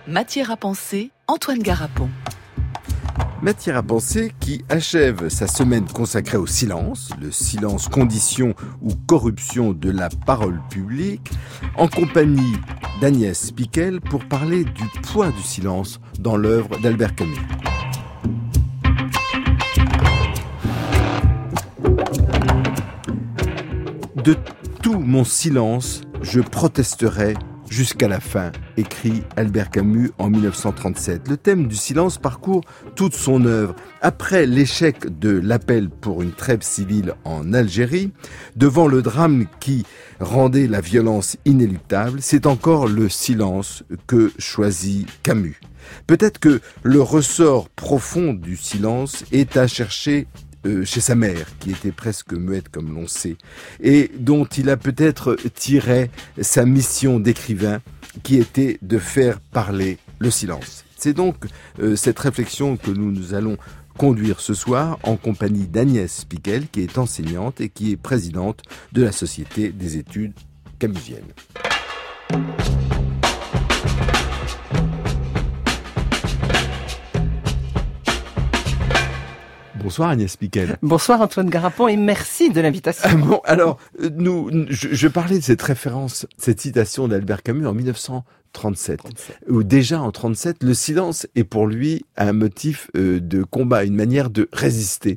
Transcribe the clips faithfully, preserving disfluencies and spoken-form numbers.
Matière à penser, Antoine Garapon. Matière à penser qui achève sa semaine consacrée au silence, le silence condition ou corruption de la parole publique, en compagnie d'Agnès Piquel pour parler du poids du silence dans l'œuvre d'Albert Camus. De tout mon silence, je protesterai jusqu'à la fin, écrit Albert Camus en dix-neuf cent trente-sept. Le thème du silence parcourt toute son œuvre. Après l'échec de l'appel pour une trêve civile en Algérie, devant le drame qui rendait la violence inéluctable, c'est encore le silence que choisit Camus. Peut-être que le ressort profond du silence est à chercher Euh, chez sa mère, qui était presque muette comme l'on sait, et dont il a peut-être tiré sa mission d'écrivain, qui était de faire parler le silence. C'est donc euh, cette réflexion que nous, nous allons conduire ce soir en compagnie d'Agnès Piquel, qui est enseignante et qui est présidente de la Société des études camusiennes. Bonsoir Agnès Piquel. Bonsoir Antoine Garapon et merci de l'invitation. Ah bon, alors, nous, je, je parlais de cette référence, cette citation d'Albert Camus en dix-neuf cent trente-sept, où déjà en trente-sept, le silence est pour lui un motif euh, de combat, une manière de résister.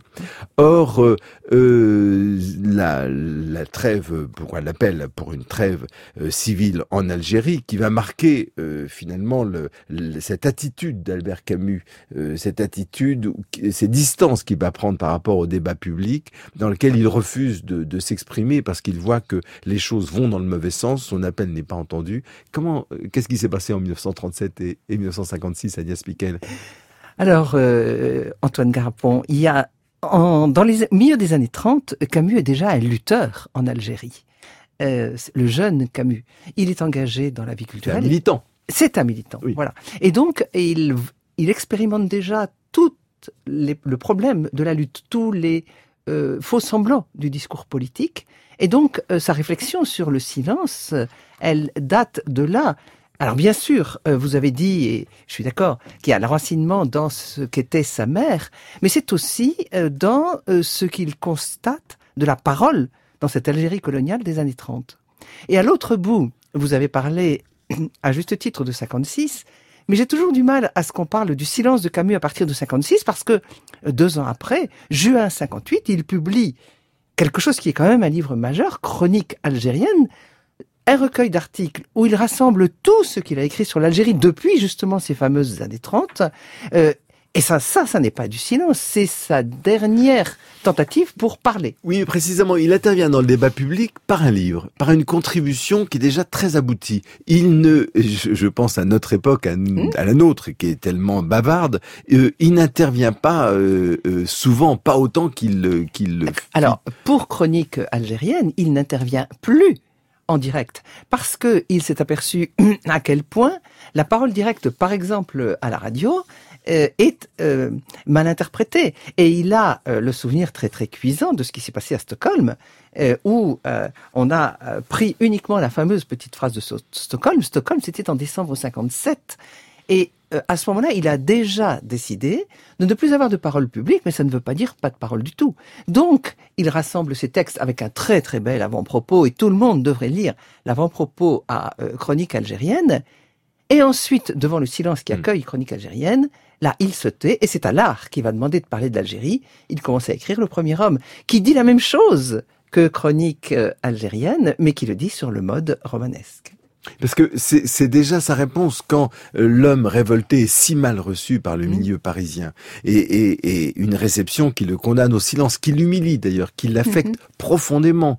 Or, euh, euh, la, la trêve, pourquoi l'appel pour une trêve euh, civile en Algérie, qui va marquer euh, finalement le, le, cette attitude d'Albert Camus, euh, cette attitude, ces distances qu'il va prendre par rapport au débat public, dans lequel il refuse de, de s'exprimer parce qu'il voit que les choses vont dans le mauvais sens, son appel n'est pas entendu. Comment, qu'est-ce qui s'est passé en dix-neuf cent trente-sept et, et dix-neuf cent cinquante-six, Agnès Piquel? Alors, euh, Antoine Garapon, il y a, en, dans les milieu des années trente, Camus est déjà un lutteur en Algérie. Euh, le jeune Camus, il est engagé dans la vie culturelle. C'est un militant. C'est un militant, oui. Voilà. Et donc, il, il expérimente déjà tout les, le problème de la lutte, tous les euh, faux semblants du discours politique. Et donc, euh, sa réflexion sur le silence, elle date de là. Alors bien sûr, euh, vous avez dit, et je suis d'accord, qu'il y a le renseignement dans ce qu'était sa mère, mais c'est aussi euh, dans euh, ce qu'il constate de la parole dans cette Algérie coloniale des années trente. Et à l'autre bout, vous avez parlé, à juste titre, de cinquante-six, mais j'ai toujours du mal à ce qu'on parle du silence de Camus à partir de cinquante-six, parce que euh, deux ans après, juin cinquante-huit, il publie quelque chose qui est quand même un livre majeur, Chronique algérienne, un recueil d'articles où il rassemble tout ce qu'il a écrit sur l'Algérie depuis justement ces fameuses années trente. Euh, et ça, ça, ça n'est pas du silence, c'est sa dernière tentative pour parler. Oui, précisément, il intervient dans le débat public par un livre, par une contribution qui est déjà très aboutie. Il ne, je, je pense à notre époque, à, mmh. à la nôtre, qui est tellement bavarde, euh, il n'intervient pas euh, euh, souvent, pas autant qu'il qu'il. Alors, pour Chronique algérienne, il n'intervient plus en direct, parce que il s'est aperçu à quel point la parole directe, par exemple à la radio, euh, est euh, mal interprétée. Et il a euh, le souvenir très très cuisant de ce qui s'est passé à Stockholm, euh, où euh, on a euh, pris uniquement la fameuse petite phrase de so- Stockholm. Stockholm, c'était en décembre cinquante-sept. Et euh, à ce moment-là, il a déjà décidé de ne plus avoir de parole publique, mais ça ne veut pas dire pas de parole du tout. Donc, il rassemble ses textes avec un très très bel avant-propos, et tout le monde devrait lire l'avant-propos à euh, Chronique algérienne. Et ensuite, devant le silence qui accueille Chronique algérienne, là, il se tait, et c'est à l'art qui va demander de parler de l'Algérie. Il commence à écrire Le Premier Homme, qui dit la même chose que Chronique euh, algérienne, mais qui le dit sur le mode romanesque. Parce que c'est, c'est déjà sa réponse quand euh, l'homme révolté est si mal reçu par le milieu parisien, et, et, et une réception qui le condamne au silence, qui l'humilie d'ailleurs, qui l'affecte mm-hmm. profondément.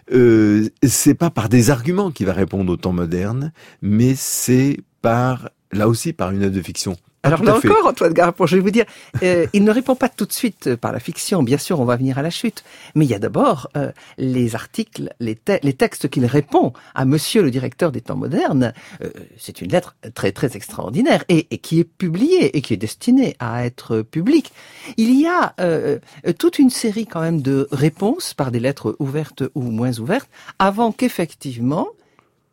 Euh, c'est pas par des arguments qu'il va répondre au temps moderne, mais c'est par, là aussi, par une œuvre de fiction. Alors là encore, Antoine Garapon, je vais vous dire, euh, il ne répond pas tout de suite par la fiction. Bien sûr, on va venir à la chute. Mais il y a d'abord euh, les articles, les, te- les textes qu'il répond à Monsieur le directeur des temps modernes. Euh, c'est une lettre très très extraordinaire et, et qui est publiée et qui est destinée à être publique. Il y a euh, toute une série quand même de réponses par des lettres ouvertes ou moins ouvertes avant qu'effectivement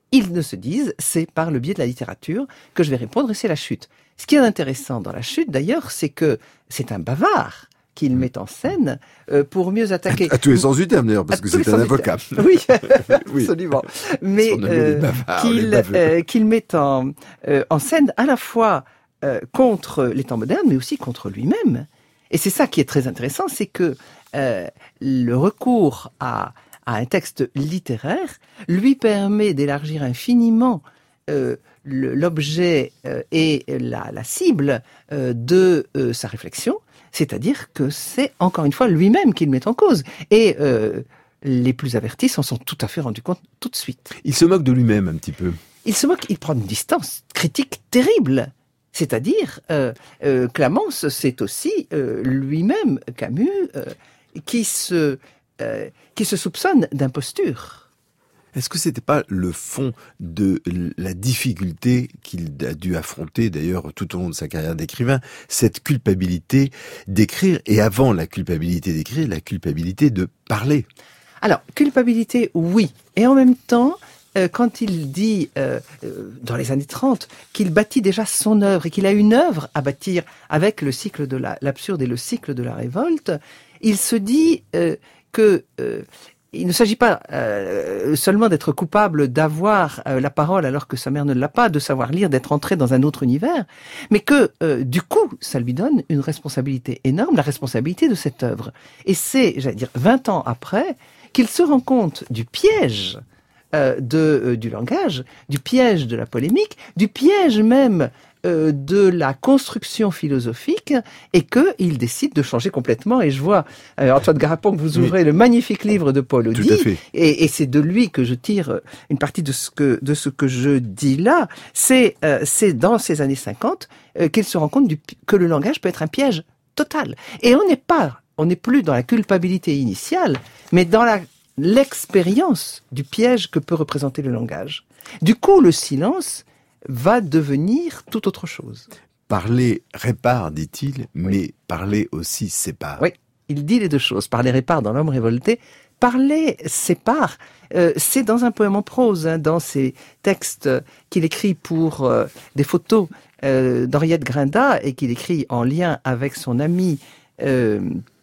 ils ne se disent, c'est par le biais de la littérature que je vais répondre, et c'est la chute. Ce qui est intéressant dans la chute, d'ailleurs, c'est que c'est un bavard qu'il met en scène euh, pour mieux attaquer. À, à tous les sens du terme, d'ailleurs, parce à que c'est un avocat. Oui, absolument. Mais euh, bavards, qu'il, euh, qu'il met en, euh, en scène à la fois euh, contre les temps modernes, mais aussi contre lui-même. Et c'est ça qui est très intéressant, c'est que euh, le recours à, à un texte littéraire lui permet d'élargir infiniment euh, le, l'objet euh, et la, la cible euh, de euh, sa réflexion, c'est-à-dire que c'est encore une fois lui-même qui le met en cause. Et euh, les plus avertis s'en sont tout à fait rendus compte tout de suite. Il se moque de lui-même un petit peu. Il se moque, il prend une distance critique terrible. C'est-à-dire, euh, euh, Clamence, c'est aussi euh, lui-même, Camus, euh, qui se euh, qui se soupçonne d'imposture. Est-ce que c'était pas le fond de la difficulté qu'il a dû affronter, d'ailleurs, tout au long de sa carrière d'écrivain, cette culpabilité d'écrire, et avant la culpabilité d'écrire, la culpabilité de parler? Alors, culpabilité, oui. Et en même temps, euh, quand il dit, euh, euh, dans les années trente, qu'il bâtit déjà son œuvre, et qu'il a une œuvre à bâtir avec le cycle de la, l'absurde et le cycle de la révolte, il se dit euh, que... Euh, Il ne s'agit pas euh, seulement d'être coupable d'avoir euh, la parole alors que sa mère ne l'a pas, de savoir lire, d'être entré dans un autre univers, mais que euh, du coup, ça lui donne une responsabilité énorme, la responsabilité de cette œuvre. Et c'est, j'allais dire, vingt ans après, qu'il se rend compte du piège euh, de, euh, du langage, du piège de la polémique, du piège même euh, de la construction philosophique, et qu'il décide de changer complètement. Et je vois, euh, Antoine Garapon, que vous ouvrez oui. le magnifique livre de Paul Audy, et, et c'est de lui que je tire une partie de ce que, de ce que je dis là. C'est, euh, c'est dans ces années cinquante euh, qu'il se rend compte du, que le langage peut être un piège total. Et on n'est pas, on n'est plus dans la culpabilité initiale, mais dans la, l'expérience du piège que peut représenter le langage. Du coup, le silence va devenir tout autre chose. Parler répare, dit-il, mais oui. parler aussi sépare. Oui, il dit les deux choses. Parler répare dans L'homme révolté. Parler sépare. Euh, c'est dans un poème en prose, hein, dans ses textes qu'il écrit pour euh, des photos euh, d'Henriette Grinda, et qu'il écrit en lien avec son ami euh,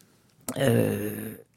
euh,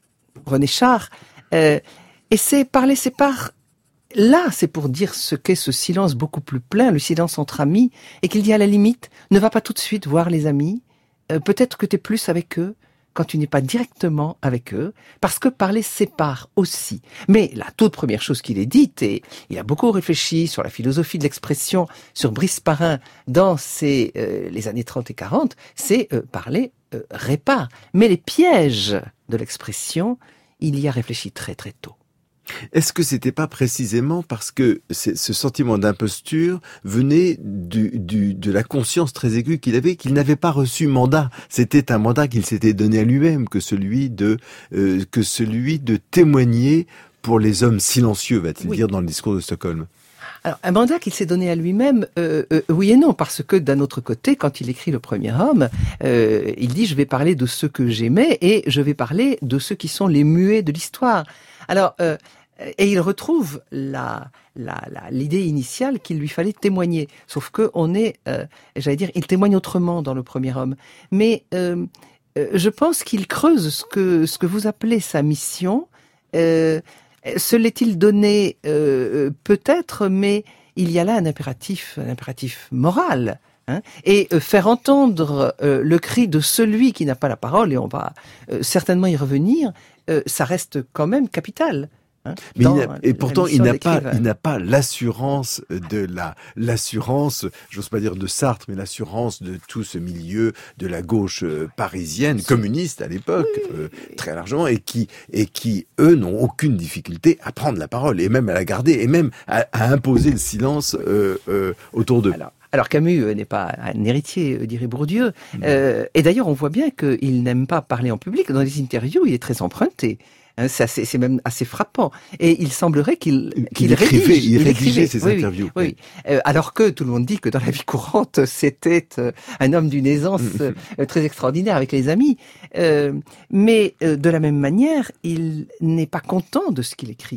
René Char. Euh, et c'est parler sépare. Là, c'est pour dire ce qu'est ce silence beaucoup plus plein, le silence entre amis, et qu'il dit à la limite, ne va pas tout de suite voir les amis, euh, peut-être que tu es plus avec eux quand tu n'es pas directement avec eux, parce que parler sépare aussi. Mais la toute première chose qu'il ait dite, et il a beaucoup réfléchi sur la philosophie de l'expression, sur Brice Parrain dans ses, euh, les années trente et quarante, c'est euh, parler euh, répare. Mais les pièges de l'expression, il y a réfléchi très très tôt. Est-ce que c'était pas précisément parce que ce sentiment d'imposture venait du, du, de la conscience très aiguë qu'il avait, qu'il n'avait pas reçu mandat? C'était un mandat qu'il s'était donné à lui-même, que celui de, euh, que celui de témoigner pour les hommes silencieux, va-t-il oui. dire dans le discours de Stockholm. Alors, un mandat qu'il s'est donné à lui-même, euh, euh, oui et non, parce que d'un autre côté, quand il écrit Le Premier Homme, euh, il dit « je vais parler de ceux que j'aimais et je vais parler de ceux qui sont les muets de l'histoire ». Alors, euh, et il retrouve la, la, la, l'idée initiale qu'il lui fallait témoigner. Sauf que on est, euh, j'allais dire, il témoigne autrement dans Le Premier Homme. Mais euh, euh, je pense qu'il creuse ce que, ce que vous appelez sa mission. Euh, se l'est-il donné euh, peut-être, mais il y a là un impératif, un impératif moral. Hein, et euh, faire entendre euh, le cri de celui qui n'a pas la parole, et on va euh, certainement y revenir, euh, ça reste quand même capital. Hein, Mais il a, et pourtant, il n'a pas, il n'a pas l'assurance de la, l'assurance, j'ose pas dire de Sartre, mais l'assurance de tout ce milieu de la gauche parisienne, communiste à l'époque, oui. euh, très largement, et qui, et qui, eux, n'ont aucune difficulté à prendre la parole, et même à la garder, et même à, à imposer le silence euh, euh, autour d'eux. Alors, Alors Camus n'est pas un héritier, dirait Bourdieu. Mmh. Euh, et d'ailleurs, on voit bien qu'il n'aime pas parler en public. Dans les interviews, il est très emprunté. Hein, c'est, assez, c'est même assez frappant. Et il semblerait qu'il, qu'il il écrivait, rédige. Il, il rédigeait ses oui, interviews. Oui, oui. Euh, alors que tout le monde dit que dans la vie courante, c'était euh, un homme d'une aisance euh, très extraordinaire avec les amis. Euh, mais euh, de la même manière, il n'est pas content de ce qu'il écrit.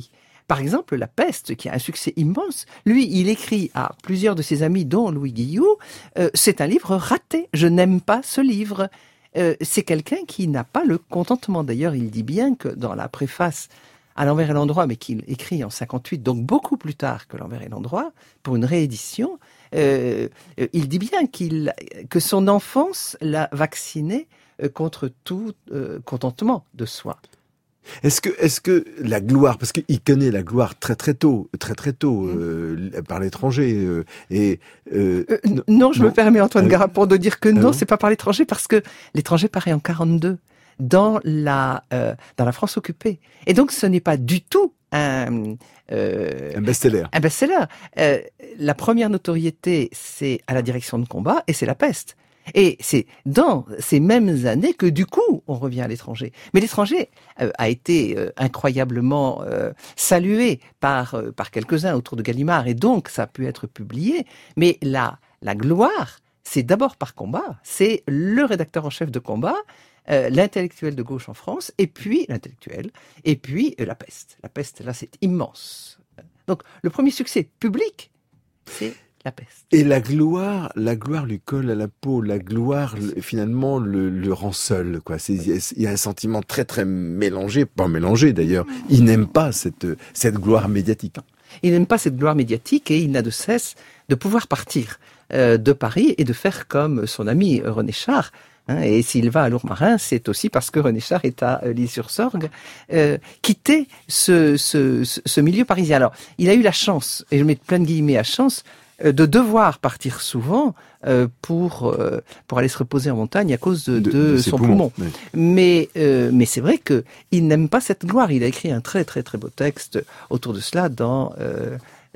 par exemple, La Peste, qui a un succès immense, lui, il écrit à plusieurs de ses amis, dont Louis Guillou, euh, c'est un livre raté, je n'aime pas ce livre. Euh, c'est quelqu'un qui n'a pas le contentement. D'ailleurs, il dit bien que dans la préface à l'envers et l'endroit, mais qu'il écrit en cinquante-huit, donc beaucoup plus tard que l'envers et l'endroit, pour une réédition, euh, il dit bien qu'il, que son enfance l'a vacciné contre tout euh, contentement de soi. Est-ce que, est-ce que la gloire, parce qu'il connaît la gloire très très tôt, très très tôt, euh, mmh. par l'étranger, euh, et euh, euh, non, non, je non. me permets, Antoine euh, Garapon, de dire que non, non, c'est pas par l'étranger, parce que l'étranger paraît en quarante-deux dans la euh, dans la France occupée, et donc ce n'est pas du tout un euh, un best-seller. Un best-seller. Euh, la première notoriété, c'est à la direction de combat, et c'est La Peste. Et c'est dans ces mêmes années que du coup on revient à l'étranger. Mais l'étranger euh, a été euh, incroyablement euh, salué par euh, par quelques-uns autour de Gallimard, et donc ça a pu être publié. Mais la la gloire, c'est d'abord par Combat. C'est le rédacteur en chef de Combat, euh, l'intellectuel de gauche en France, et puis l'intellectuel, et puis euh, La Peste. La Peste, là, c'est immense. Donc le premier succès public, c'est La Peste. Et la gloire, la gloire lui colle à la peau. La gloire, le, finalement, le, le rend seul, quoi. C'est, il y a un sentiment très, très mélangé, pas mélangé d'ailleurs. Il n'aime pas cette, cette gloire médiatique. Il n'aime pas cette gloire médiatique, et il n'a de cesse de pouvoir partir euh, de Paris et de faire comme son ami René Char. Hein, et s'il va à Lourmarin, c'est aussi parce que René Char est à euh, L'Isle-sur-Sorgue, euh, quitter ce, ce, ce milieu parisien. Alors, il a eu la chance, et je mets plein de guillemets à chance, de devoir partir souvent euh, pour euh, pour aller se reposer en montagne à cause de, de, de, de son poumon. poumon. Oui. Mais euh, mais c'est vrai que il n'aime pas cette gloire. Il a écrit un très très très beau texte autour de cela dans euh,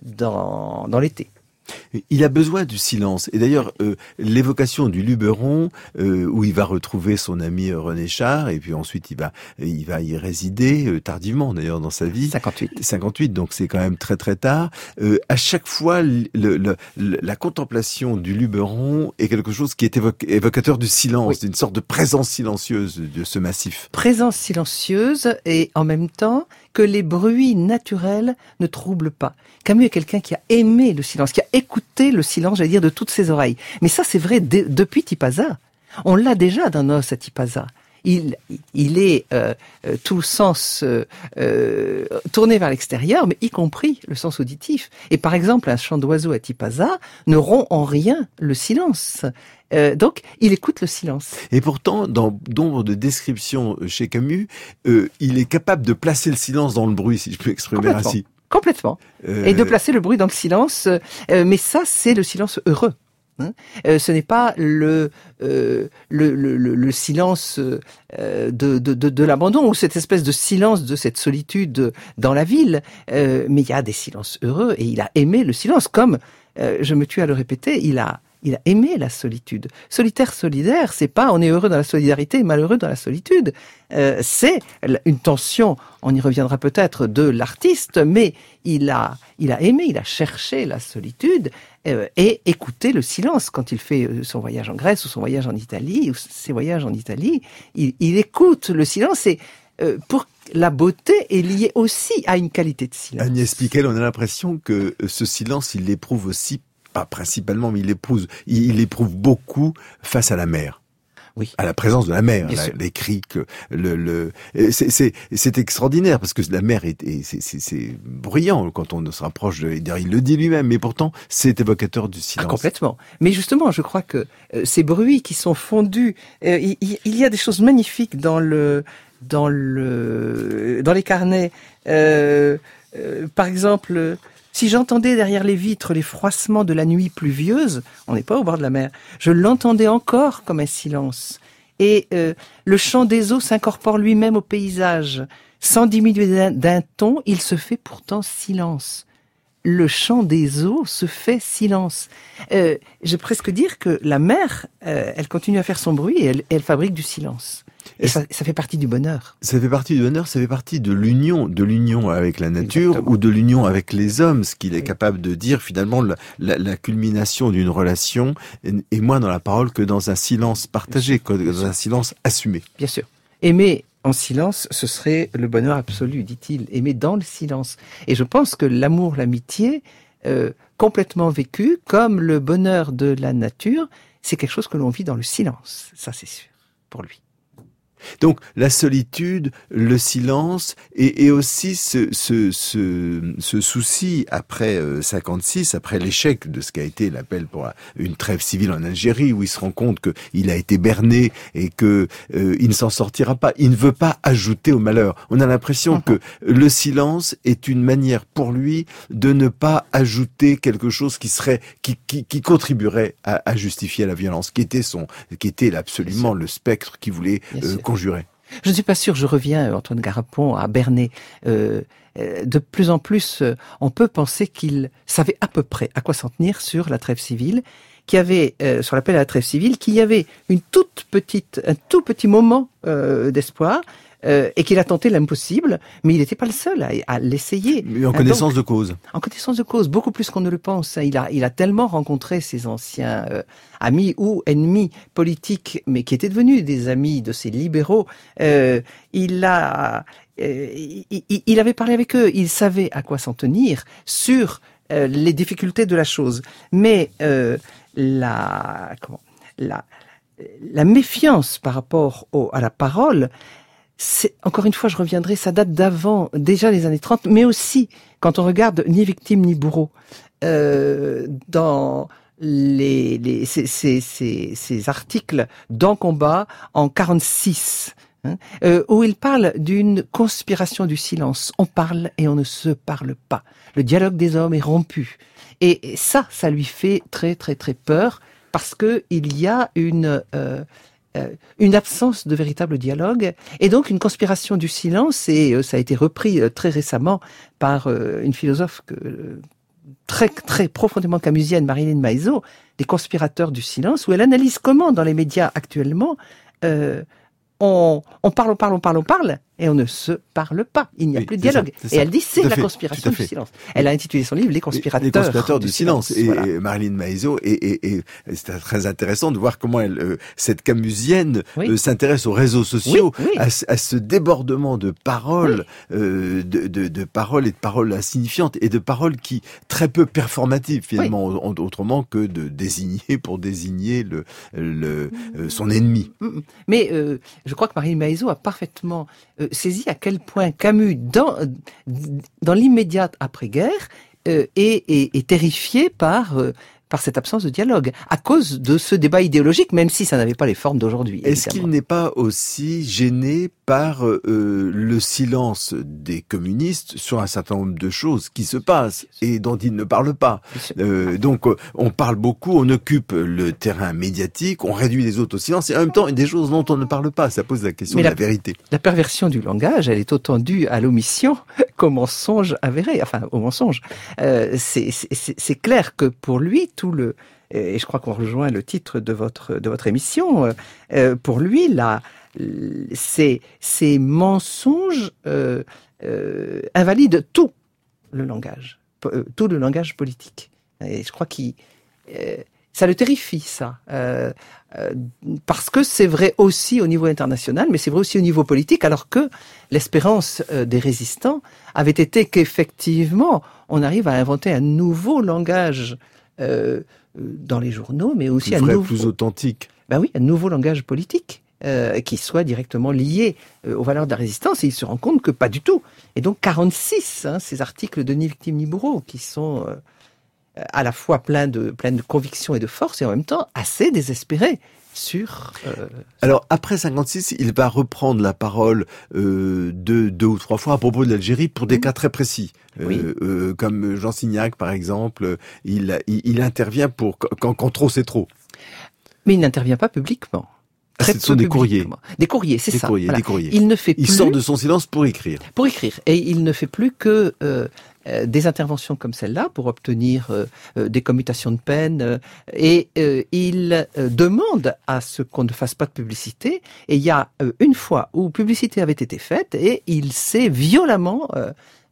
dans dans l'été. Il a besoin du silence. Et d'ailleurs, euh, l'évocation du Luberon, euh, où il va retrouver son ami René Char, et puis ensuite il va, il va y résider euh, tardivement d'ailleurs dans sa vie. cinquante-huit. cinquante-huit, donc c'est quand même très très tard. Euh, à chaque fois, le, le, le, la contemplation du Luberon est quelque chose qui est évoc- évocateur du silence, oui. d'une sorte de présence silencieuse de ce massif. Présence silencieuse, et en même temps que les bruits naturels ne troublent pas. Camus est quelqu'un qui a aimé le silence, qui a écouté le silence, j'allais dire, de toutes ses oreilles. Mais ça, c'est vrai de, depuis Tipaza. On l'a déjà d'un os à Tipaza. Il, il est euh, euh, tout le sens euh, euh, tourné vers l'extérieur, mais y compris le sens auditif. Et par exemple, un chant d'oiseau à Tipaza ne rompt en rien le silence. Euh, donc, il écoute le silence. Et pourtant, dans nombre de descriptions chez Camus, euh, il est capable de placer le silence dans le bruit, si je peux exprimer ainsi. Complètement. Euh... Et de placer le bruit dans le silence. Euh, mais ça, c'est le silence heureux. Hein euh, ce n'est pas le, euh, le, le, le, le silence euh, de, de, de, de l'abandon, ou cette espèce de silence de cette solitude dans la ville. Euh, mais il y a des silences heureux, et il a aimé le silence, comme, euh, je me tue à le répéter, il a Il a aimé la solitude. Solitaire, solidaire, c'est pas on est heureux dans la solidarité et malheureux dans la solitude. Euh, c'est une tension, on y reviendra peut-être, de l'artiste, mais il a, il a aimé, il a cherché la solitude euh, et écouté le silence. Quand il fait son voyage en Grèce ou son voyage en Italie, ou ses voyages en Italie, il, il écoute le silence, et euh, pour la beauté est liée aussi à une qualité de silence. Agnès Piquel, on a l'impression que ce silence, il l'éprouve aussi, pas principalement, mais il éprouve, il éprouve beaucoup face à la mer. Oui. À la présence de la mer, la, les cris, que le, le, c'est, c'est, c'est extraordinaire parce que la mer est, est c'est, c'est, c'est bruyant quand on se rapproche de, il le dit lui-même, mais pourtant c'est évocateur du silence. Ah, complètement. Mais justement, je crois que euh, ces bruits qui sont fondus, euh, il, il y a des choses magnifiques dans le, dans le, dans les carnets. Euh, euh, par exemple. Si j'entendais derrière les vitres les froissements de la nuit pluvieuse, on n'est pas au bord de la mer, je l'entendais encore comme un silence. Et euh, le chant des eaux s'incorpore lui-même au paysage. Sans diminuer d'un, d'un ton, il se fait pourtant silence. Le chant des eaux se fait silence. Euh, je vais presque dire que la mer, euh, elle continue à faire son bruit et elle, elle fabrique du silence. Et ça, ça fait partie du bonheur. Ça fait partie du bonheur, ça fait partie de l'union, de l'union avec la nature. Exactement. Ou de l'union avec les hommes, ce qu'il est oui. capable de dire finalement la, la, la culmination d'une relation est moins dans la parole que dans un silence partagé, que dans un silence assumé. Bien sûr. Aimer en silence, ce serait le bonheur absolu, dit-il. Aimer dans le silence. Et je pense que l'amour, l'amitié, euh, complètement vécu, comme le bonheur de la nature, c'est quelque chose que l'on vit dans le silence. Ça, c'est sûr, pour lui. Donc la solitude, le silence et, et aussi ce, ce, ce, ce souci après euh, cinquante-six, après l'échec de ce qu'a été l'appel pour une trêve civile en Algérie, où il se rend compte qu'il a été berné et que euh, il ne s'en sortira pas. Il ne veut pas ajouter au malheur. On a l'impression que le silence est une manière pour lui de ne pas ajouter quelque chose qui serait qui, qui, qui contribuerait à, à justifier la violence, qui était son, qui était absolument le spectre qu'il voulait euh, conjurer. Je ne suis pas sûr, je reviens, Antoine Garapon, à Bernet. Euh, de plus en plus, on peut penser qu'il savait à peu près à quoi s'en tenir sur la trêve civile, qu'il y avait, euh, sur l'appel à la trêve civile, qu'il y avait une toute petite, un tout petit moment euh, d'espoir, euh, et qu'il a tenté l'impossible, mais il n'était pas le seul à, à l'essayer. Mais en connaissance Donc, de cause. En connaissance de cause, beaucoup plus qu'on ne le pense. Il a, il a tellement rencontré ses anciens euh, amis ou ennemis politiques, mais qui étaient devenus des amis de ces libéraux. Euh, il a, euh, il, il avait parlé avec eux. Il savait à quoi s'en tenir sur euh, les difficultés de la chose. Mais euh, la, comment, la, la méfiance par rapport au, à la parole. C'est, encore une fois, je reviendrai, ça date d'avant, déjà les années trente, mais aussi, quand on regarde Ni victime ni bourreau, euh, dans les, les, ces, ces, ces, ces articles d'En combat en quarante-six, hein, euh, où il parle d'une conspiration du silence. On parle et on ne se parle pas. Le dialogue des hommes est rompu. Et, et ça, ça lui fait très, très, très peur, parce que il y a une... Euh, Euh, une absence de véritable dialogue et donc une conspiration du silence, et euh, ça a été repris euh, très récemment par euh, une philosophe que, euh, très très profondément camusienne, Marilyn Maisot, des conspirateurs du silence, où elle analyse comment dans les médias actuellement euh, on, on parle, on parle, on parle, on parle, et on ne se parle pas. Il n'y a oui, plus de dialogue. Ça, et ça. elle dit c'est tout la fait, conspiration du fait. silence. Elle a intitulé son livre Les conspirateurs, Les conspirateurs du, du silence. silence. Et, voilà. et Marilyn Maisot, et, et, et c'est très intéressant de voir comment elle, euh, cette camusienne oui. euh, s'intéresse aux réseaux sociaux, oui, oui. À, à ce débordement de paroles, oui. euh, de, de, de paroles et de paroles insignifiantes et de paroles qui très peu performatives finalement, oui. autrement que de désigner pour désigner le, le euh, son ennemi. Mais euh, je crois que Marilyn Maisot a parfaitement euh, saisi à quel point Camus, dans, dans l'immédiat après-guerre, euh, est, est, est terrifié par, euh, par cette absence de dialogue, à cause de ce débat idéologique, même si ça n'avait pas les formes d'aujourd'hui. Est-ce qu'il n'est pas aussi gêné par euh, le silence des communistes sur un certain nombre de choses qui se passent et dont ils ne parlent pas? euh, Donc euh, on parle beaucoup, on occupe le terrain médiatique, on réduit les autres au silence, et en même temps des choses dont on ne parle pas. Ça pose la question Mais de la, la vérité. La perversion du langage, elle est autant due à l'omission qu'au mensonge avéré, enfin au mensonge. Euh, c'est, c'est, c'est clair que pour lui, tout le... Et je crois qu'on rejoint le titre de votre, de votre émission, euh, pour lui, la... Ces, ces mensonges euh, euh, invalident tout le langage, euh, tout le langage politique. Et je crois qu'il, euh, ça le terrifie, ça, euh, euh, parce que c'est vrai aussi au niveau international, mais c'est vrai aussi au niveau politique, alors que l'espérance euh, des résistants avait été qu'effectivement, on arrive à inventer un nouveau langage euh, dans les journaux, mais aussi plus un vrai, nouveau, plus authentique. Ben oui, un nouveau langage politique. Euh, qui soit directement lié euh, aux valeurs de la résistance, et il se rend compte que pas du tout. Et donc quarante-six, hein, ces articles de Ni victime ni bourreau, qui sont euh, à la fois pleins de, pleins de conviction et de force, et en même temps assez désespérés sur... Euh, Alors, après cinquante-six, il va reprendre la parole euh, deux, deux ou trois fois à propos de l'Algérie pour des mmh. cas très précis. Oui. Euh, euh, comme Jean Signac, par exemple, il, il, il intervient pour quand, quand trop c'est trop. Mais il n'intervient pas publiquement. Ah, ce sont des courriers. Des courriers, c'est des ça. Courriers, voilà. Des courriers. Il ne fait plus... Il sort de son silence pour écrire. Pour écrire. Et il ne fait plus que euh, euh, des interventions comme celle-là pour obtenir euh, euh, des commutations de peine. Euh, et euh, il euh, demande à ce qu'on ne fasse pas de publicité. Et il y a euh, une fois où publicité avait été faite et il s'est violemment... Euh,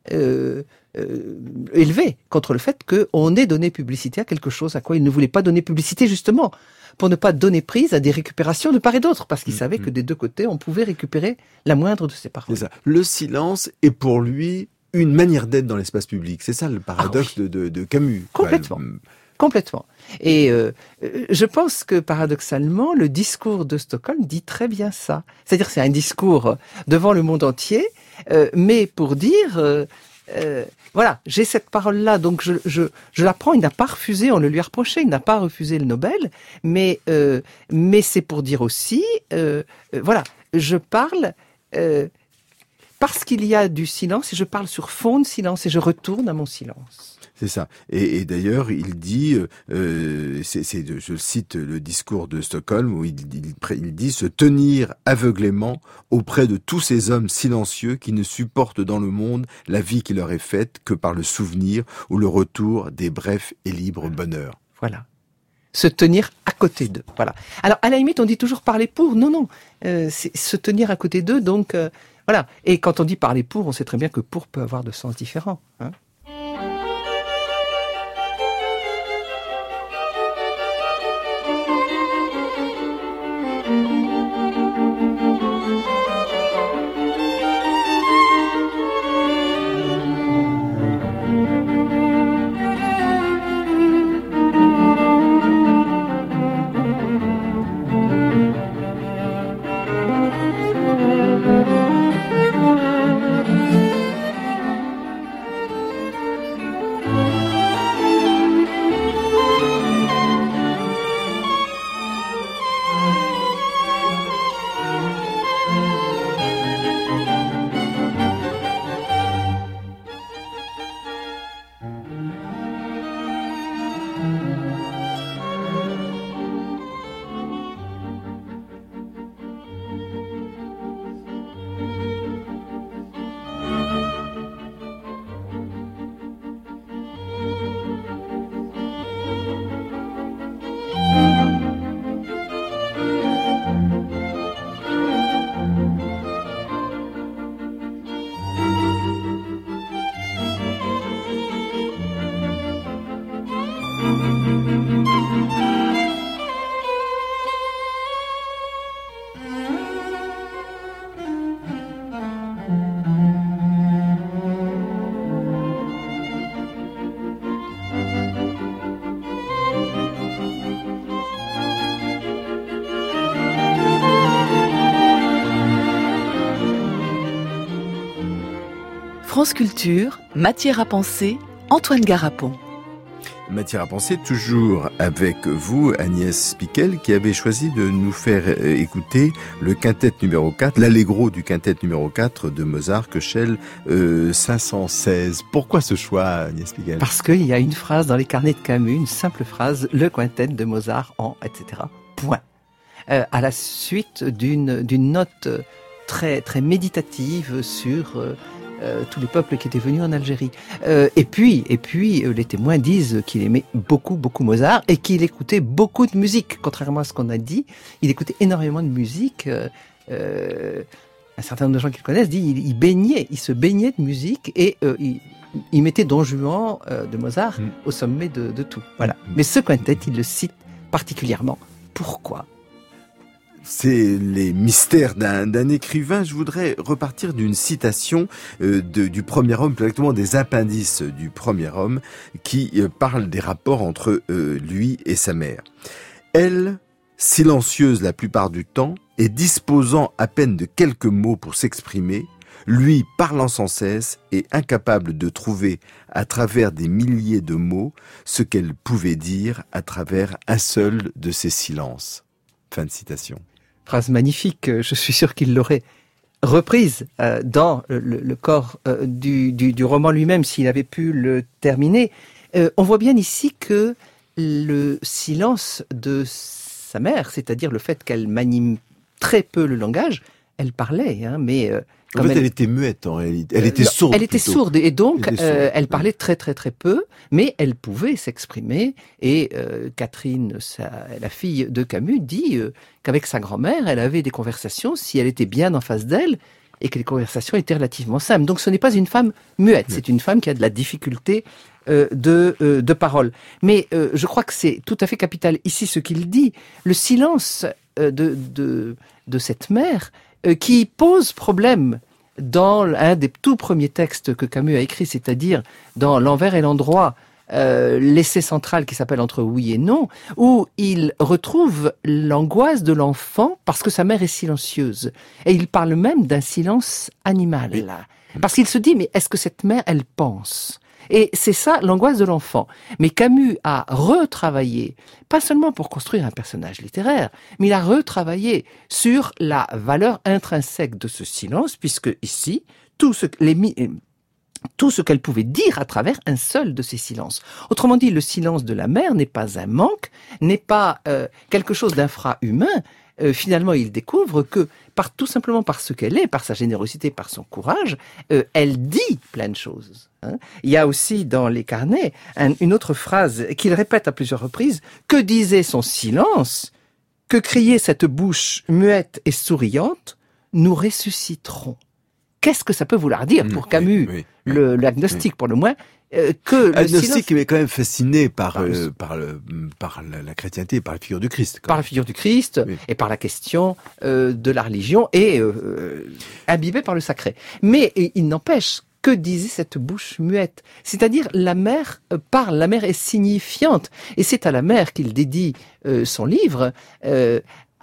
euh, euh, élevé contre le fait qu'on ait donné publicité à quelque chose à quoi il ne voulait pas donner publicité, justement, pour ne pas donner prise à des récupérations de part et d'autre, parce qu'il mmh, savait mmh. que des deux côtés, on pouvait récupérer la moindre de ses paroles. C'est ça. Le silence est pour lui une manière d'être dans l'espace public. C'est ça le paradoxe ah oui. de, de, de Camus. Complètement. Ouais. Complètement. Et euh, je pense que paradoxalement, le discours de Stockholm dit très bien ça. C'est-à-dire c'est un discours devant le monde entier, euh, mais pour dire... Euh, Euh, voilà, j'ai cette parole-là, donc je, je, je la prends. Il n'a pas refusé, on le lui a reproché, il n'a pas refusé le Nobel, mais, euh, mais c'est pour dire aussi, euh, euh, voilà, je parle euh, parce qu'il y a du silence, et je parle sur fond de silence, et je retourne à mon silence. C'est ça. Et, et d'ailleurs, il dit, euh, c'est, c'est, je cite le discours de Stockholm, où il, il, il dit se tenir aveuglément auprès de tous ces hommes silencieux qui ne supportent dans le monde la vie qui leur est faite que par le souvenir ou le retour des brefs et libres bonheurs. Voilà. Se tenir à côté d'eux. Voilà. Alors, à la limite, on dit toujours parler pour. Non, non. Euh, c'est se tenir à côté d'eux, donc, euh, voilà. Et quand on dit parler pour, on sait très bien que pour peut avoir de sens différents, hein. France Culture, Matière à penser, Antoine Garapon. Matière à penser, toujours avec vous, Agnès Piquel, qui avait choisi de nous faire écouter le quintet numéro quatre, l'allegro du quintet numéro quatre de Mozart, Köchel euh, cinq cent seize. Pourquoi ce choix, Agnès Piquel ? Parce qu'il y a une phrase dans les carnets de Camus, une simple phrase, le quintet de Mozart en, et cetera. Point. Euh, à la suite d'une, d'une note très, très méditative sur... Euh, Euh, tous les peuples qui étaient venus en Algérie. Euh, et puis, et puis euh, les témoins disent qu'il aimait beaucoup, beaucoup Mozart et qu'il écoutait beaucoup de musique. Contrairement à ce qu'on a dit, il écoutait énormément de musique. Euh, euh, un certain nombre de gens qui le connaissent disent il, il baignait, il se baignait de musique et euh, il, il mettait Don Juan euh, de Mozart mmh. au sommet de, de tout. Voilà. Mmh. Mais ce quintet, il le cite particulièrement. Pourquoi ? C'est les mystères d'un, d'un écrivain. Je voudrais repartir d'une citation euh, de, du premier homme, plus exactement des appendices du premier homme, qui euh, parle des rapports entre euh, lui et sa mère. Elle, silencieuse la plupart du temps et disposant à peine de quelques mots pour s'exprimer, lui parlant sans cesse et incapable de trouver à travers des milliers de mots ce qu'elle pouvait dire à travers un seul de ses silences. Fin de citation. Phrase magnifique, je suis sûr qu'il l'aurait reprise euh, dans le, le corps euh, du, du, du roman lui-même s'il avait pu le terminer. Euh, on voit bien ici que le silence de sa mère, c'est-à-dire le fait qu'elle manie très peu le langage, elle parlait, hein, mais... Euh, En fait, elle, elle était muette en réalité. Elle était sourde. Elle était plutôt. sourde et donc elle, euh, elle parlait très très très peu, mais elle pouvait s'exprimer. Et euh, Catherine, sa, la fille de Camus, dit euh, qu'avec sa grand-mère, elle avait des conversations. Si elle était bien en face d'elle, et que les conversations étaient relativement simples. Donc ce n'est pas une femme muette, c'est une femme qui a de la difficulté euh, de, euh, de parole. Mais euh, je crois que c'est tout à fait capital ici ce qu'il dit. Le silence euh, de, de, de cette mère euh, qui pose problème dans un des tout premiers textes que Camus a écrit, c'est-à-dire dans L'envers et l'endroit, euh, l'essai central qui s'appelle Entre oui et non, où il retrouve l'angoisse de l'enfant parce que sa mère est silencieuse. Et il parle même d'un silence animal. Oui. Parce qu'il se dit, mais est-ce que cette mère, elle pense ? Et c'est ça l'angoisse de l'enfant. Mais Camus a retravaillé, pas seulement pour construire un personnage littéraire, mais il a retravaillé sur la valeur intrinsèque de ce silence, puisque ici, tout ce, les, tout ce qu'elle pouvait dire à travers un seul de ces silences. Autrement dit, le silence de la mère n'est pas un manque, n'est pas euh, quelque chose d'infra-humain. Euh, finalement, il découvre que, par, tout simplement par ce qu'elle est, par sa générosité, par son courage, euh, elle dit plein de choses. Hein. Il y a aussi dans les carnets un, une autre phrase qu'il répète à plusieurs reprises. Que disait son silence ? Que criait cette bouche muette et souriante ? Nous ressusciterons. Qu'est-ce que ça peut vouloir dire pour Camus, oui, oui, le, l'agnostique oui. pour le moins, euh, que le agnostique silence... qui est quand même fasciné par par, euh, par, le, par la, la chrétienté, par la figure du Christ. Par la figure du Christ oui. et par la question euh, de la religion et euh, imbibé par le sacré. Mais et, il n'empêche, que disait cette bouche muette ? C'est-à-dire la mère euh, parle, la mère est signifiante, et c'est à la mère qu'il dédie euh, son livre euh,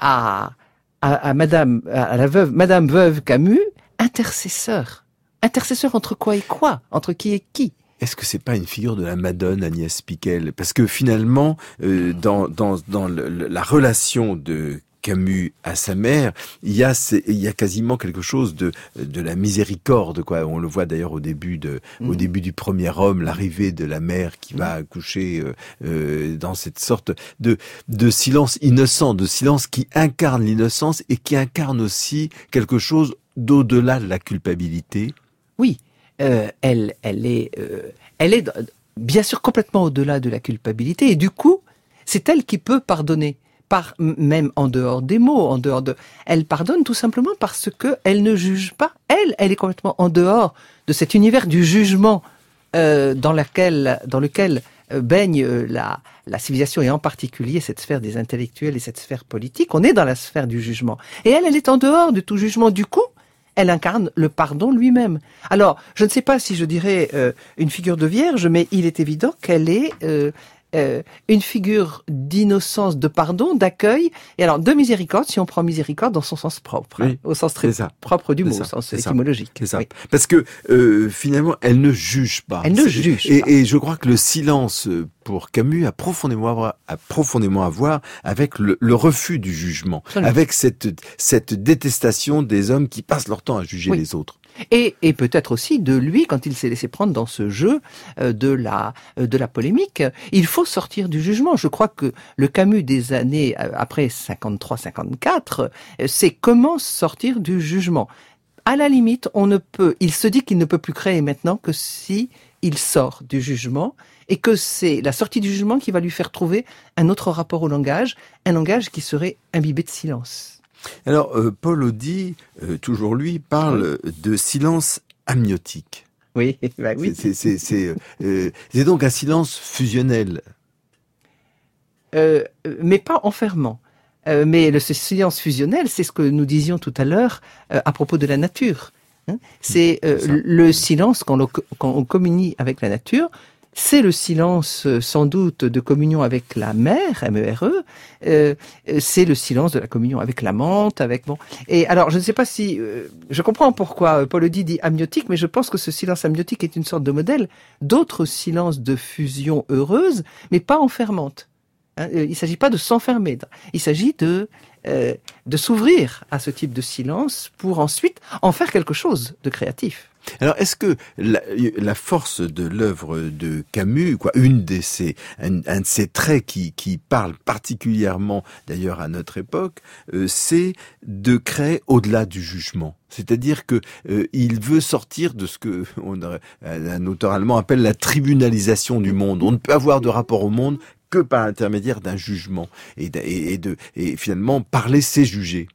à, à à Madame à la veuve Madame veuve Camus. Intercesseur. Intercesseur entre quoi et quoi ? Entre qui et qui ? Est-ce que c'est pas une figure de la Madone, Agnès Piquel ? Parce que finalement, euh, dans, dans, dans le, la relation de Camus à sa mère, il y a, il y a quasiment quelque chose de, de la miséricorde, quoi. On le voit d'ailleurs au début de, mmh. au début du premier homme, l'arrivée de la mère qui mmh. va accoucher euh, euh, dans cette sorte de, de silence innocent, de silence qui incarne l'innocence et qui incarne aussi quelque chose d'au-delà de la culpabilité. Oui, euh, elle, elle est, euh, elle est bien sûr complètement au-delà de la culpabilité, et du coup, c'est elle qui peut pardonner, par même en dehors des mots, en dehors de, elle pardonne tout simplement parce que elle ne juge pas. Elle, elle est complètement en dehors de cet univers du jugement euh, dans laquelle, dans lequel euh, baigne euh, la, la civilisation et en particulier cette sphère des intellectuels et cette sphère politique. On est dans la sphère du jugement, et elle, elle est en dehors de tout jugement. Du coup, elle incarne le pardon lui-même. Alors, je ne sais pas si je dirais euh, une figure de vierge, mais il est évident qu'elle est euh, euh, une figure d'innocence, de pardon, d'accueil, et alors de miséricorde, si on prend miséricorde dans son sens propre, oui, hein, au sens très propre du mot, au sens étymologique. C'est ça. Oui. Parce que euh, finalement, elle ne juge pas. Elle ne juge et, pas. Et je crois que le silence, pour Camus, a profondément à voir, a profondément à voir avec le, le refus du jugement, Absolument. Avec cette, cette détestation des hommes qui passent leur temps à juger oui. les autres. Et, et peut-être aussi de lui, quand il s'est laissé prendre dans ce jeu euh, de la euh, de la polémique. Il faut sortir du jugement. Je crois que le Camus des années euh, après cinquante-trois cinquante-quatre, euh, c'est comment sortir du jugement. À la limite, on ne peut. Il se dit qu'il ne peut plus créer maintenant que si il sort du jugement, et que c'est la sortie du jugement qui va lui faire trouver un autre rapport au langage, un langage qui serait imbibé de silence. Alors, euh, Paul Audy, euh, toujours lui, parle oui. de silence amniotique. Oui, bah oui. C'est, c'est, c'est, euh, c'est donc un silence fusionnel. Euh, mais pas enfermant. Euh, mais le ce silence fusionnel, c'est ce que nous disions tout à l'heure euh, à propos de la nature. Hein, c'est euh, c'est le silence quand, le, quand on communie avec la nature. C'est le silence, sans doute, de communion avec la mère, M E R E. Euh, c'est le silence de la communion avec l'amante, avec bon. Et alors, je ne sais pas si euh, je comprends pourquoi Paul Audy dit amniotique, mais je pense que ce silence amniotique est une sorte de modèle d'autres silences de fusion heureuse, mais pas enfermante. Hein, il ne s'agit pas de s'enfermer. Il s'agit de euh, de s'ouvrir à ce type de silence pour ensuite en faire quelque chose de créatif. Alors, est-ce que la, la force de l'œuvre de Camus, quoi, une de ces, un, un de ces traits qui, qui parle particulièrement, d'ailleurs, à notre époque, euh, c'est de créer au-delà du jugement. C'est-à-dire que euh, il veut sortir de ce que on a, un auteur allemand appelle la tribunalisation du monde. On ne peut avoir de rapport au monde que par l'intermédiaire d'un jugement et, et, et de et finalement parler c'est juger. Oui.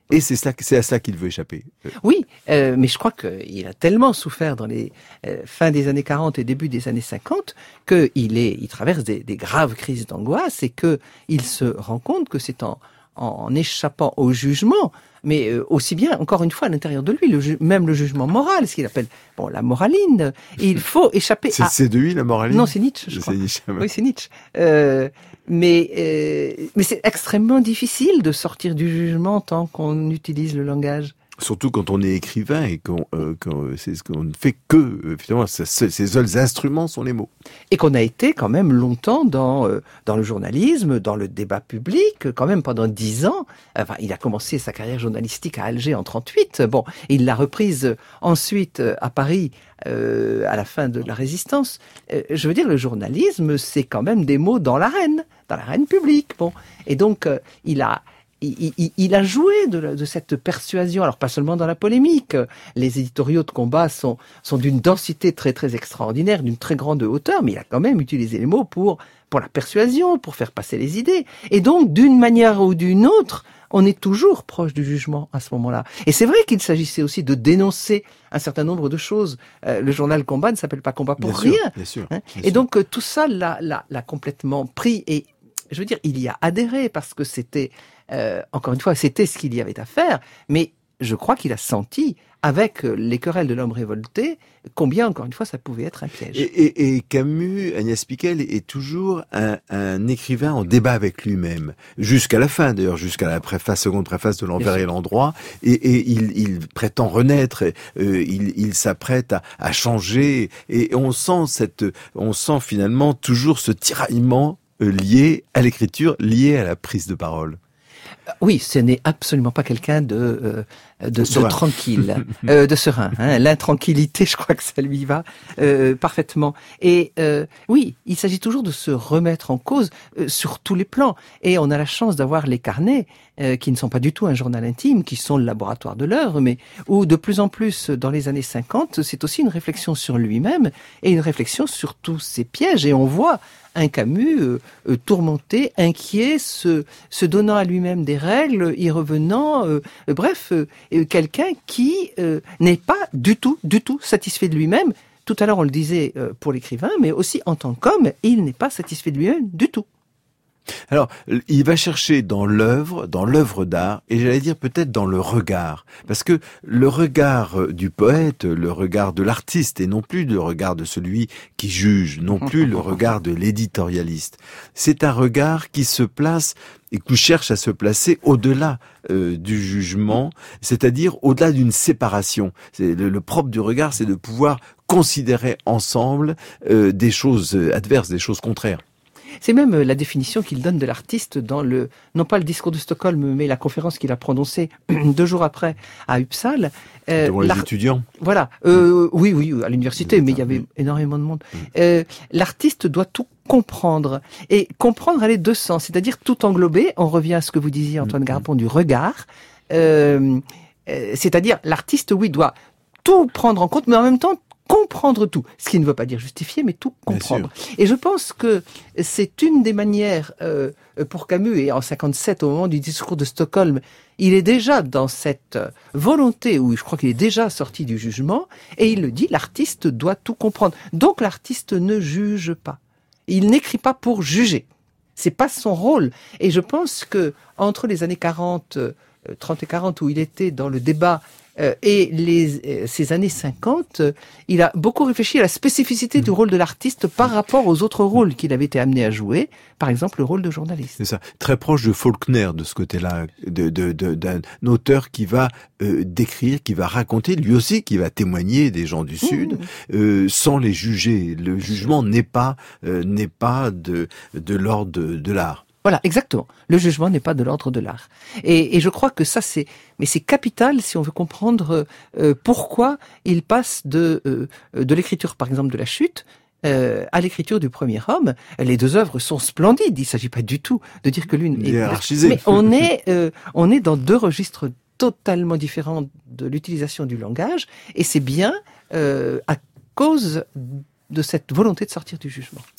Et c'est ça, c'est à ça qu'il veut échapper. Oui, euh, mais je crois qu'il a tellement souffert dans les euh, fins des années quarante et début des années cinquante qu'il est, il traverse des, des graves crises d'angoisse et que il se rend compte que c'est en, en échappant au jugement, mais euh, aussi bien, encore une fois, à l'intérieur de lui, le ju- même le jugement moral, ce qu'il appelle bon la moraline, il faut échapper c'est, à... C'est de lui la moraline? Non, c'est Nietzsche, je crois. C'est Nietzsche. Oui, c'est Nietzsche. Euh, mais euh, mais c'est extrêmement difficile de sortir du jugement tant qu'on utilise le langage. Surtout quand on est écrivain et qu'on, euh, qu'on c'est ce qu'on ne fait que euh, finalement ses seuls instruments sont les mots. Et qu'on a été quand même longtemps dans euh, dans le journalisme, dans le débat public, quand même pendant dix ans. Enfin, il a commencé sa carrière journalistique à Alger en trente-huit. Bon, il l'a reprise ensuite à Paris euh, à la fin de la Résistance. Euh, je veux dire, le journalisme, c'est quand même des mots dans l'arène, dans l'arène publique. Bon, et donc euh, il a Il, il, il a joué de, la, de cette persuasion, alors pas seulement dans la polémique. Les éditoriaux de combat sont, sont d'une densité très très extraordinaire, d'une très grande hauteur, mais il a quand même utilisé les mots pour, pour la persuasion, pour faire passer les idées. Et donc, d'une manière ou d'une autre, on est toujours proche du jugement à ce moment-là. Et c'est vrai qu'il s'agissait aussi de dénoncer un certain nombre de choses. Euh, le journal Combat ne s'appelle pas Combat pour bien rien. Sûr, bien sûr, hein bien et sûr. donc, euh, tout ça l'a, l'a, l'a complètement pris. Et je veux dire, il y a adhéré parce que c'était... Euh, encore une fois, c'était ce qu'il y avait à faire, mais je crois qu'il a senti, avec les querelles de l'homme révolté, combien, encore une fois, ça pouvait être un piège. Et, et, et Camus, Agnès Piquel, est toujours un, un écrivain en débat avec lui-même, jusqu'à la fin d'ailleurs, jusqu'à la préface, seconde préface de L'Envers et l'Endroit, et, et il, il prétend renaître, et, euh, il, il s'apprête à, à changer, et on sent cette, on sent finalement toujours ce tiraillement euh, lié à l'écriture, lié à la prise de parole. Oui, ce n'est absolument pas quelqu'un de, euh, de, de, serein. de tranquille, euh, de serein. Hein. L'intranquillité, je crois que ça lui va euh, parfaitement. Et euh, oui, il s'agit toujours de se remettre en cause euh, sur tous les plans. Et on a la chance d'avoir les carnets, euh, qui ne sont pas du tout un journal intime, qui sont le laboratoire de l'œuvre, mais où de plus en plus, dans les années cinquante, c'est aussi une réflexion sur lui-même et une réflexion sur tous ses pièges. Et on voit un Camus euh, euh, tourmenté, inquiet, se, se donnant à lui-même des règles, y revenant, euh, euh, bref, euh, euh, quelqu'un qui euh, n'est pas du tout, du tout satisfait de lui-même. Tout à l'heure, on le disait euh, pour l'écrivain, mais aussi en tant qu'homme, il n'est pas satisfait de lui-même du tout. Alors, il va chercher dans l'œuvre, dans l'œuvre d'art, et j'allais dire peut-être dans le regard, parce que le regard du poète, le regard de l'artiste, et non plus le regard de celui qui juge, non plus le regard de l'éditorialiste, c'est un regard qui se place et qui cherche à se placer au-delà euh, du jugement, c'est-à-dire au-delà d'une séparation. C'est le, le propre du regard, c'est de pouvoir considérer ensemble euh, des choses adverses, des choses contraires. C'est même la définition qu'il donne de l'artiste dans le, non pas le discours de Stockholm, mais la conférence qu'il a prononcée deux jours après à Uppsala. Euh, Devant les étudiants. Voilà. Euh, oui, oui, à l'université, mais il y avait énormément de monde. Euh, l'artiste doit tout comprendre. Et comprendre, elle est deux sens, c'est-à-dire tout englober. On revient à ce que vous disiez, Antoine Garapon, du regard. Euh, euh, c'est-à-dire, l'artiste, oui, doit tout prendre en compte, mais en même temps, comprendre tout, ce qui ne veut pas dire justifier, mais tout comprendre. Et je pense que c'est une des manières euh, pour Camus, et en cinquante-sept, au moment du discours de Stockholm, il est déjà dans cette volonté, où je crois qu'il est déjà sorti du jugement, et il le dit, l'artiste doit tout comprendre. Donc l'artiste ne juge pas. Il n'écrit pas pour juger. C'est pas son rôle. Et je pense que entre les années quarante, trente et quarante, où il était dans le débat, Euh, et les, euh, ces années cinquante, euh, il a beaucoup réfléchi à la spécificité du rôle de l'artiste par rapport aux autres rôles qu'il avait été amené à jouer, par exemple le rôle de journaliste. C'est ça, très proche de Faulkner de ce côté-là, de, de, de, d'un auteur qui va euh, décrire, qui va raconter, lui aussi, qui va témoigner des gens du Sud, mmh. euh, sans les juger. Le jugement n'est pas euh, n'est pas de, de l'ordre de, de l'art. Voilà, exactement. Le jugement n'est pas de l'ordre de l'art. Et, et je crois que ça, c'est, mais c'est capital si on veut comprendre euh, pourquoi il passe de euh, de l'écriture, par exemple, de La Chute, euh, à l'écriture du Premier Homme. Les deux œuvres sont splendides. Il s'agit pas du tout de dire que l'une est hiérarchisée. Mais on est euh, on est dans deux registres totalement différents de l'utilisation du langage, et c'est bien euh, à cause de cette volonté de sortir du jugement.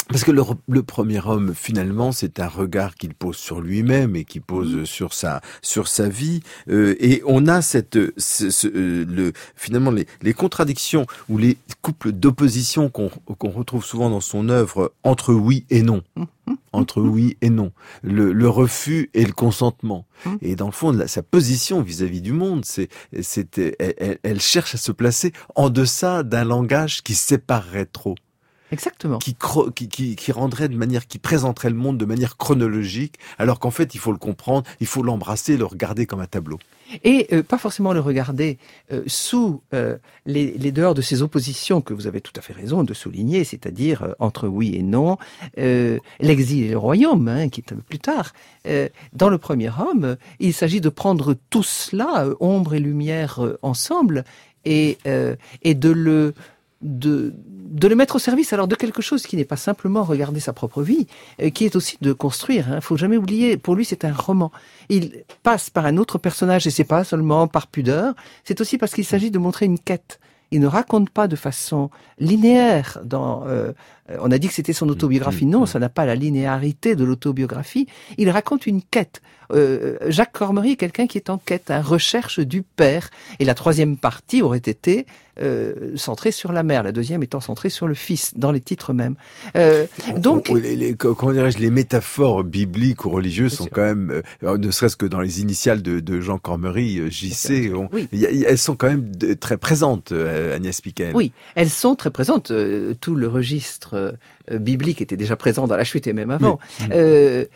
Parce que le, le premier homme, finalement, c'est un regard qu'il pose sur lui-même et qui pose mmh. sur sa sur sa vie. Euh, et on a cette ce, ce, euh, le finalement les, les contradictions ou les couples d'opposition qu'on qu'on retrouve souvent dans son œuvre entre oui et non, mmh. entre oui et non, le, le refus et le consentement. Mmh. Et dans le fond, la, sa position vis-à-vis du monde, c'est c'est elle, elle, elle cherche à se placer en deçà d'un langage qui séparerait trop. Exactement. Qui, qui, qui, qui rendrait de manière, qui présenterait le monde de manière chronologique, alors qu'en fait, il faut le comprendre, il faut l'embrasser, le regarder comme un tableau. Et euh, pas forcément le regarder euh, sous euh, les, les dehors de ces oppositions que vous avez tout à fait raison de souligner, c'est-à-dire euh, entre oui et non, euh, l'exil et le royaume, hein, qui est un peu plus tard. Euh, dans le premier homme, il s'agit de prendre tout cela, euh, ombre et lumière euh, ensemble, et, euh, et de le de de le mettre au service alors de quelque chose qui n'est pas simplement regarder sa propre vie, euh, qui est aussi de construire. Hein. Faut jamais oublier, pour lui c'est un roman. Il passe par un autre personnage et c'est pas seulement par pudeur, c'est aussi parce qu'il s'agit de montrer une quête. Il ne raconte pas de façon linéaire. Dans, euh, on a dit que c'était son autobiographie. Non, ça n'a pas la linéarité de l'autobiographie. Il raconte une quête. Euh, Jacques Cormery est quelqu'un qui est en quête, hein, recherche du père. Et la troisième partie aurait été euh, centrée sur la mère, la deuxième étant centrée sur le fils, dans les titres mêmes. Euh, donc, on, les, les, comment dirais-je, les métaphores bibliques ou religieuses sont sûr. Quand même, euh, ne serait-ce que dans les initiales de, de Jean Cormery, euh, J C, on, oui. y a, y a, elles sont quand même de, très présentes, euh, Agnès Piquel. Oui, elles sont très présentes. Euh, tout le registre euh, biblique était déjà présent dans la chute et même avant. Oui. Euh,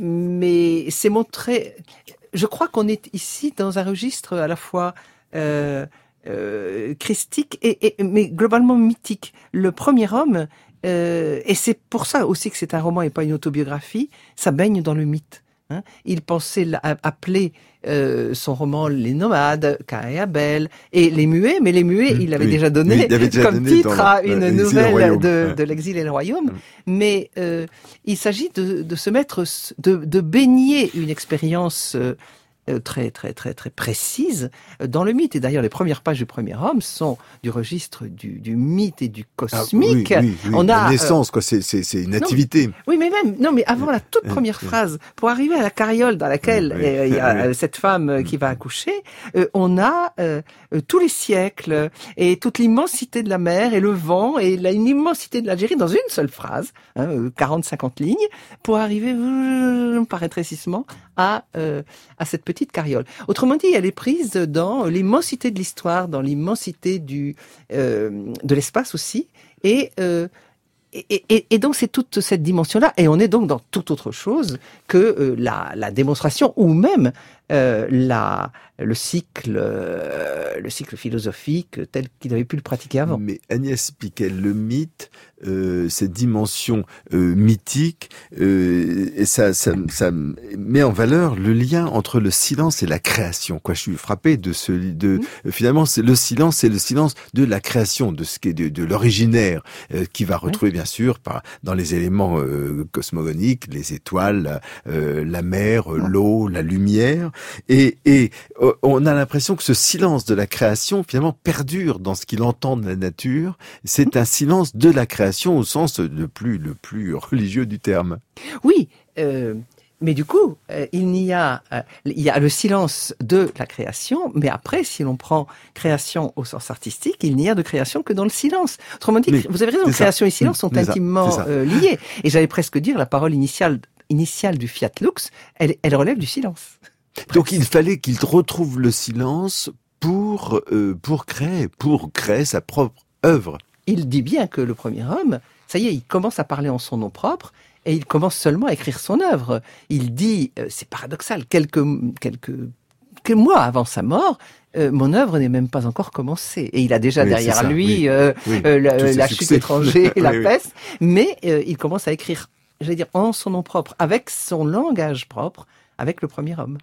mais c'est montré. Je crois qu'on est ici dans un registre à la fois euh, euh, christique et, et mais globalement mythique. Le premier homme, euh, et c'est pour ça aussi que c'est un roman et pas une autobiographie, ça baigne dans le mythe. Hein. Il pensait appeler euh, son roman Les Nomades, Caïn et Abel, et Les Muets, mais Les Muets, mmh, il avait oui. déjà donné oui, avait déjà comme donné titre à une nouvelle de, de l'Exil et le Royaume. Mmh. Mais euh, il s'agit de, de se mettre, de, de baigner une expérience euh, très très très très précise dans le mythe. Et d'ailleurs, les premières pages du Premier Homme sont du registre du, du mythe et du cosmique. Ah, oui, oui, oui. On a la naissance, euh, quoi. C'est c'est c'est une activité. Non, oui, mais même non, mais avant la toute première oui. phrase, pour arriver à la carriole dans laquelle oui, euh, il y a oui. cette femme qui va accoucher, euh, on a euh, tous les siècles et toute l'immensité de la mer et le vent et l'immensité de l'Algérie dans une seule phrase, hein, quarante cinquante lignes, pour arriver euh, par rétrécissement à euh, à cette petite carriole. Autrement dit, elle est prise dans l'immensité de l'histoire, dans l'immensité du euh, de l'espace aussi, et, euh, et, et et donc c'est toute cette dimension-là, et on est donc dans toute autre chose que euh, la, la démonstration ou même euh, la le cycle euh, le cycle philosophique tel qu'il avait pu le pratiquer avant. Mais Agnès Piquel, le mythe, euh, cette dimension euh, mythique, euh, et ça, ça, ça met en valeur le lien entre le silence et la création. Quoi, je suis frappé de ce, de mmh. finalement, c'est le silence, c'est le silence de la création, de ce qui est de, de l'originaire, euh, qui va retrouver mmh. bien sûr par dans les éléments euh, cosmogoniques, les étoiles, euh, la mer, mmh. l'eau, la lumière, et, et on a l'impression que ce silence de la création finalement perdure dans ce qu'il entend de la nature. C'est un silence de la création au sens le plus le plus religieux du terme. Oui, euh, mais du coup, euh, il n'y a euh, il y a le silence de la création, mais après, si l'on prend création au sens artistique, il n'y a de création que dans le silence. Autrement dit, mais, vous avez raison, création ça. et silence sont c'est intimement ça, euh, liés. Et j'allais presque dire la parole initiale initiale du Fiat Lux, elle elle relève du silence. Donc il fallait qu'il retrouve le silence pour euh, pour créer, pour créer sa propre œuvre. Il dit bien que le premier homme, ça y est, il commence à parler en son nom propre et il commence seulement à écrire son œuvre. Il dit, euh, c'est paradoxal, quelques quelques quelques mois avant sa mort, euh, mon œuvre n'est même pas encore commencée. Et il a déjà oui, derrière ça, lui oui, euh, oui, euh, la, la chute étrangère et la oui, peste, oui. mais euh, il commence à écrire, j'allais dire, en son nom propre, avec son langage propre, avec le premier homme.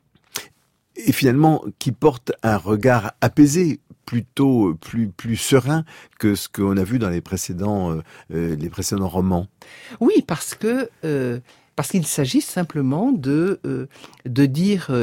Et finalement, qui porte un regard apaisé, plutôt plus plus serein que ce qu'on a vu dans les précédents euh, les précédents romans. Oui, parce que euh, parce qu'il s'agit simplement de euh, de dire euh,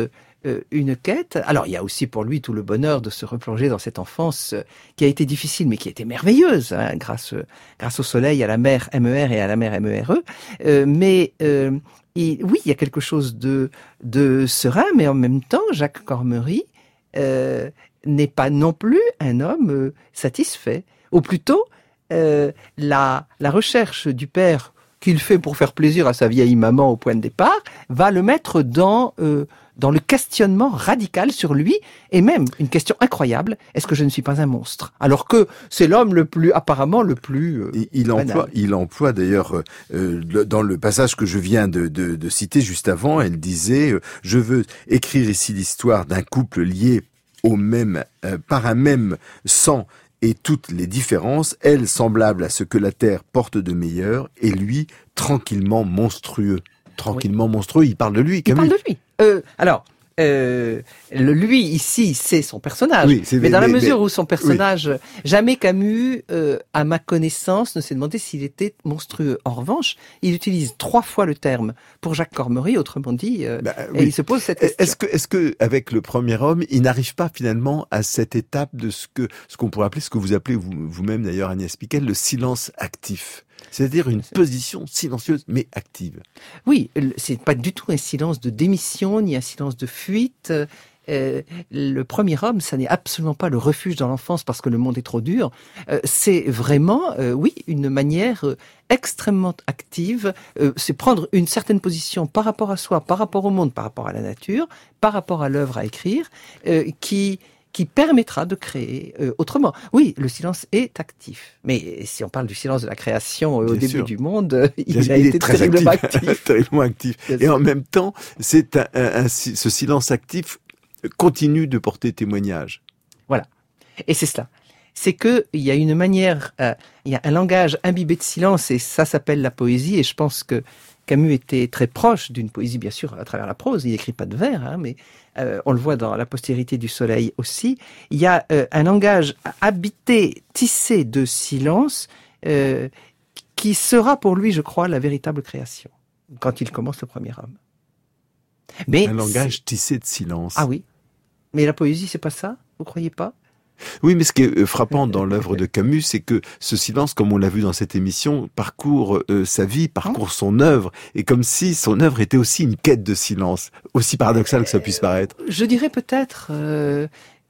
euh, une quête. Alors, il y a aussi pour lui tout le bonheur de se replonger dans cette enfance euh, qui a été difficile, mais qui a été merveilleuse, hein, grâce, euh, grâce au soleil, à la mer M E R et à la mer M E R E. Euh, mais euh, il, oui, il y a quelque chose de, de serein, mais en même temps, Jacques Cormery euh, n'est pas non plus un homme euh, satisfait. Ou plutôt, euh, la, la recherche du père qu'il fait pour faire plaisir à sa vieille maman au point de départ, va le mettre dans, euh, dans le questionnement radical sur lui, et même une question incroyable, est-ce que je ne suis pas un monstre? Alors que c'est l'homme le plus, apparemment le plus euh, il, il emploie, il emploie d'ailleurs, euh, le, dans le passage que je viens de, de, de citer juste avant, elle disait euh, « Je veux écrire ici l'histoire d'un couple lié au même, euh, par un même sang » et toutes les différences, elle semblable à ce que la Terre porte de meilleur, et lui, tranquillement monstrueux. Tranquillement oui. monstrueux, il parle de lui, Camus. Il parle de lui. Euh, alors, euh, le lui, ici, c'est son personnage. Oui, mais, mais dans la mais, mesure mais, où son personnage, oui. jamais Camus, euh, à ma connaissance, ne s'est demandé s'il était monstrueux. En revanche, il utilise trois fois le terme pour Jacques Cormery, autrement dit, euh, bah, oui. et il se pose cette question. Est-ce que, est-ce que, avec le premier homme, il n'arrive pas finalement à cette étape de ce que, ce qu'on pourrait appeler, ce que vous appelez vous, vous-même d'ailleurs, Agnès Piquel, le silence actif? C'est-à-dire une position silencieuse, mais active. Oui, c'est pas du tout un silence de démission, ni un silence de fuite. Euh, le premier homme, ça n'est absolument pas le refuge dans l'enfance parce que le monde est trop dur. Euh, c'est vraiment, euh, oui, une manière euh, extrêmement active. Euh, c'est prendre une certaine position par rapport à soi, par rapport au monde, par rapport à la nature, par rapport à l'œuvre à écrire, euh, qui... qui permettra de créer euh, autrement. Oui, le silence est actif. Mais si on parle du silence de la création euh, au début sûr. du monde, euh, il, il a été très terriblement actif. actif. terriblement actif. Bien Et sûr. En même temps, c'est un, un, un, ce silence actif continue de porter témoignage. Voilà. Et c'est cela. C'est que il y a une manière, euh, il y a un langage imbibé de silence, et ça s'appelle la poésie. Et je pense que Camus était très proche d'une poésie, bien sûr, à travers la prose. Il n'écrit pas de vers, hein, mais euh, on le voit dans La postérité du soleil aussi. Il y a euh, un langage habité, tissé de silence, euh, qui sera pour lui, je crois, la véritable création, quand il commence le premier homme. Mais un langage tissé de silence. Ah oui. Mais la poésie, c'est pas ça? Vous croyez pas? Oui, mais ce qui est frappant dans l'œuvre de Camus, c'est que ce silence, comme on l'a vu dans cette émission, parcourt euh, sa vie, parcourt son œuvre, et comme si son œuvre était aussi une quête de silence, aussi paradoxal que ça puisse paraître. Je dirais peut-être, euh,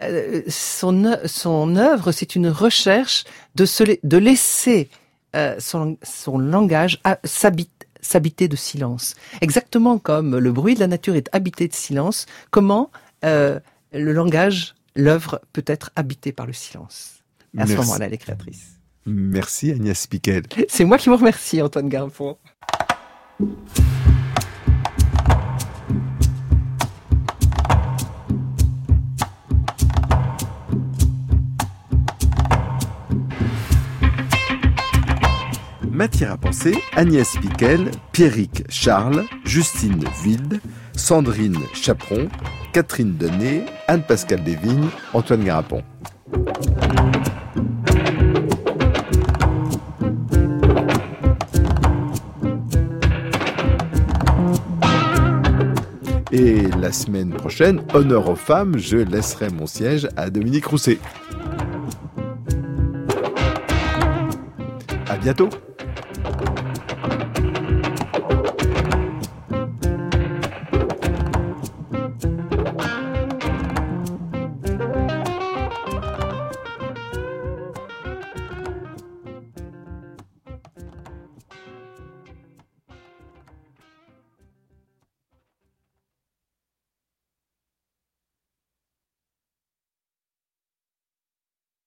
son, son œuvre, c'est une recherche de, se, de laisser euh, son, son langage s'habiter. s'habiter de silence. Exactement comme le bruit de la nature est habité de silence, comment euh, le langage, l'œuvre peut être habitée par le silence. Et à Merci. ce moment-là, elle est créatrice. Merci Agnès Piquel. C'est moi qui vous remercie, Antoine Garapon. Matière à penser, Agnès Piquel, Pierrick Charles, Justine Wilde, Sandrine Chaperon, Catherine Denet, Anne-Pascale Desvignes, Antoine Garapon. Et la semaine prochaine, honneur aux femmes, je laisserai mon siège à Dominique Rousset. À bientôt.